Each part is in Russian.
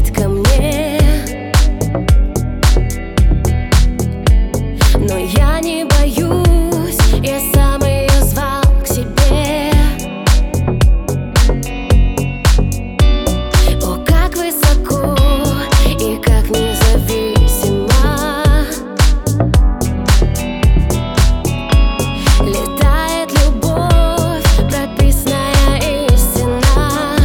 летит ко мне, но я не боюсь, я сам ее звал к себе. О, как высоко и как независимо летает любовь, прописанная истина.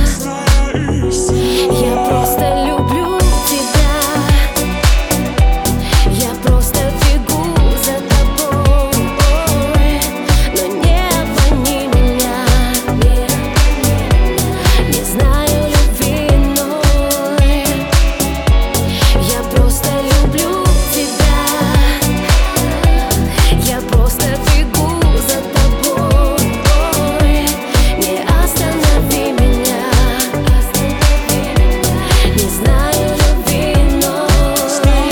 Я просто люблю тебя, я просто бегу за тобой, но не обмани меня, не знаю любви иной. Я просто люблю тебя, я просто бегу за тобой, не останови меня, не знаю любви иной.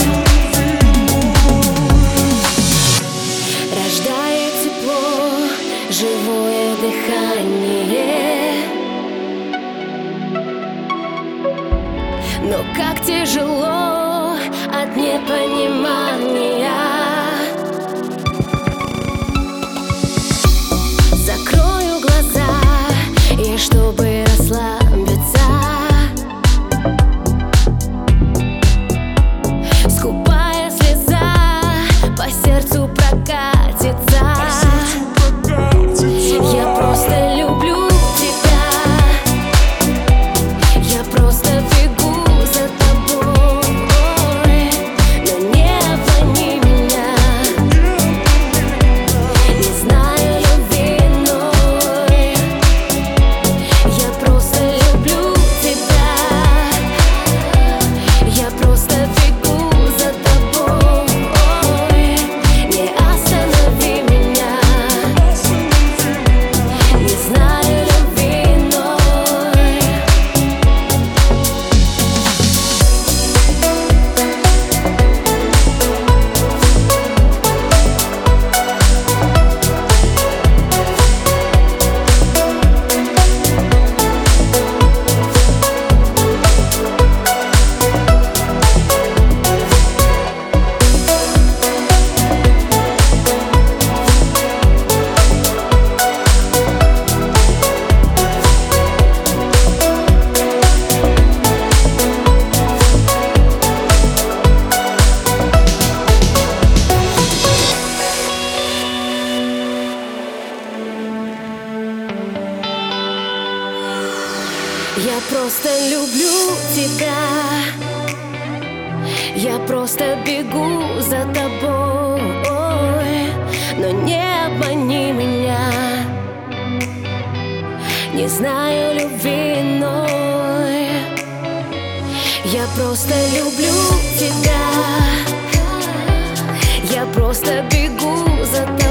Рождает тепло, живое дыхание, но как тяжело от непонимания. Закрою глаза, и чтобы расслабиться, скупая слеза по сердцу прокатится. Я просто люблю тебя, я просто бегу за тобой, но не обмани меня, не знаю любви иной. Я просто люблю тебя, я просто бегу за тобой, не останови меня, не знаю любви иной. Я просто люблю тебя, я просто бегу за тобой, но не обмани меня, не знаю любви иной. Я просто люблю тебя, я просто бегу за тобой,